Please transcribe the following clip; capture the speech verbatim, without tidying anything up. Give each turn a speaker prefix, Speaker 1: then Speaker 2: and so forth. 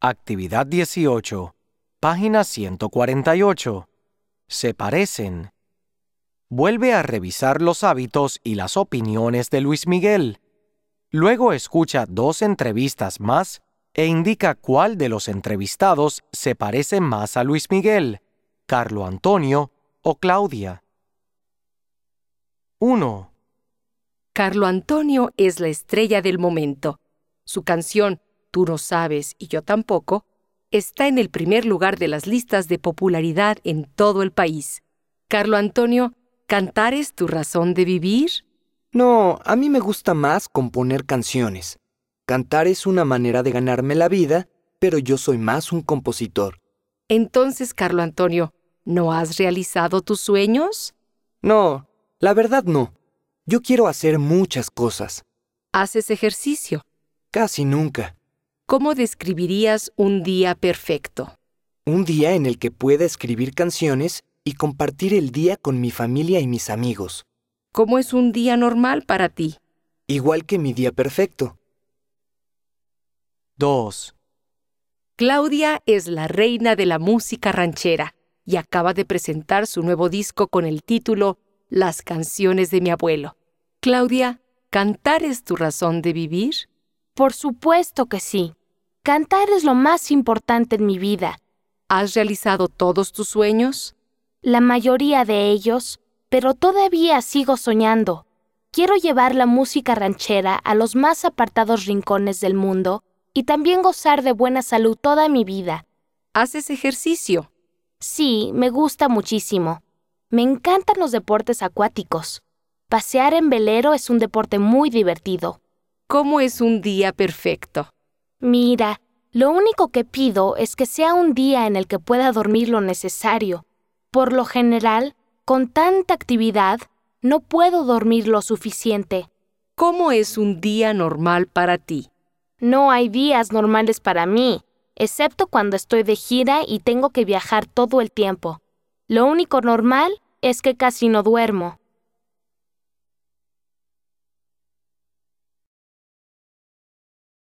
Speaker 1: Actividad dieciocho, página ciento cuarenta y ocho. Se parecen. Vuelve a revisar los hábitos y las opiniones de Luis Miguel. Luego escucha dos entrevistas más e indica cuál de los entrevistados se parece más a Luis Miguel, Carlo Antonio o Claudia. uno.
Speaker 2: Carlo Antonio es la estrella del momento. Su canción Tú no sabes y yo tampoco está en el primer lugar de las listas de popularidad en todo el país. Carlo Antonio, ¿cantar es tu razón de vivir?
Speaker 3: No, a mí me gusta más componer canciones. Cantar es una manera de ganarme la vida, pero yo soy más un compositor.
Speaker 2: Entonces, Carlo Antonio, ¿no has realizado tus sueños?
Speaker 3: No, la verdad no. Yo quiero hacer muchas cosas.
Speaker 2: ¿Haces ejercicio?
Speaker 3: Casi nunca.
Speaker 2: ¿Cómo describirías un día perfecto?
Speaker 3: Un día en el que pueda escribir canciones y compartir el día con mi familia y mis amigos.
Speaker 2: ¿Cómo es un día normal para ti?
Speaker 3: Igual que mi día perfecto.
Speaker 1: dos.
Speaker 2: Claudia es la reina de la música ranchera y acaba de presentar su nuevo disco con el título Las canciones de mi abuelo. Claudia, ¿cantar es tu razón de vivir?
Speaker 4: Por supuesto que sí. Cantar es lo más importante en mi vida.
Speaker 2: ¿Has realizado todos tus sueños?
Speaker 4: La mayoría de ellos, pero todavía sigo soñando. Quiero llevar la música ranchera a los más apartados rincones del mundo y también gozar de buena salud toda mi vida.
Speaker 2: ¿Haces ejercicio?
Speaker 4: Sí, me gusta muchísimo. Me encantan los deportes acuáticos. Pasear en velero es un deporte muy divertido.
Speaker 2: ¿Cómo es un día perfecto?
Speaker 4: Mira, lo único que pido es que sea un día en el que pueda dormir lo necesario. Por lo general, con tanta actividad, no puedo dormir lo suficiente.
Speaker 2: ¿Cómo es un día normal para ti?
Speaker 4: No hay días normales para mí, excepto cuando estoy de gira y tengo que viajar todo el tiempo. Lo único normal es que casi no duermo.